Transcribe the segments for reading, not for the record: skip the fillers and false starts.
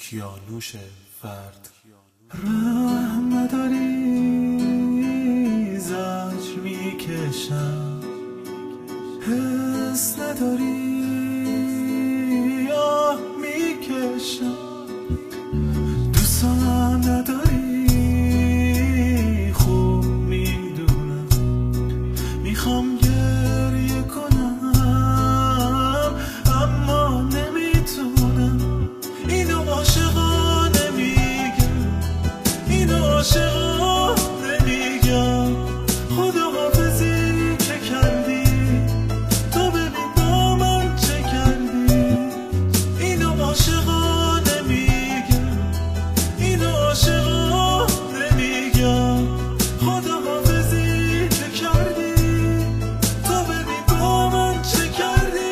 کیانوش فرد. رحم نداری زجر میکشم، حس نداری آه میکشم، دوستم نداری خوب میدونم، میخوام گریه کنم اما نمیتونم. اینو عاشقانه میگم، اینو عاشقانه میگم، خداحافظی که کردی تو ببین با من چه کردی. اینو عاشقانه میگم، اینو عاشقانه میگم، خداحافظی که کردی تو ببین با من چه کردی.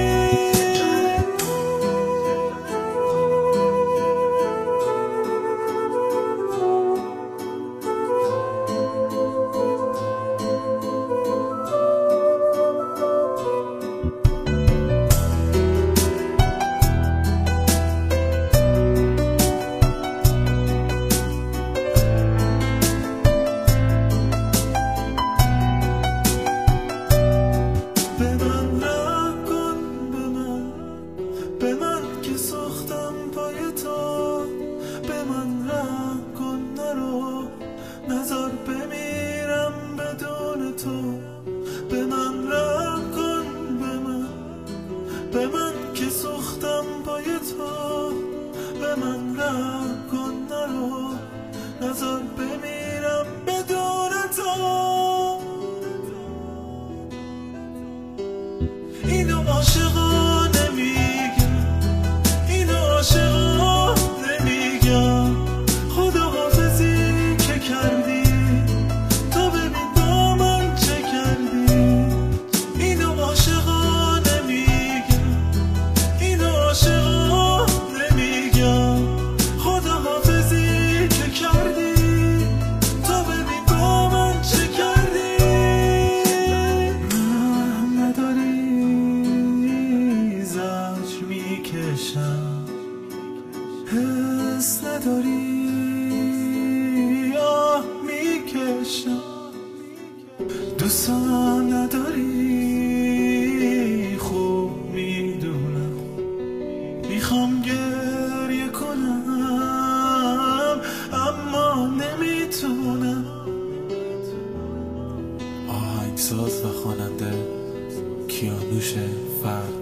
به من که سوختم پای تو، به من رحم کن نرو، نذار بمیرم بدون تو. به من رحم کن، به من که سوختم پای تو، به من رحم کن نرو، نذار بمیرم بدون تو. اینو عاشقانه میگم، اینو عاشقانه میگم، خداحافظی که کردی تو ببین با من چه کردی. اینو عاشقانه میگم، اینو عاشقانه میگم، خداحافظی که کردی تو ببین با من چه کردی. رحم نداری زجر میکشم، حس نداری آه میکشم، دوستم نداری خوب میدونم، میخوام گریه کنم اما نمیتونم. آهنگساز و خواننده کیانوش فرد.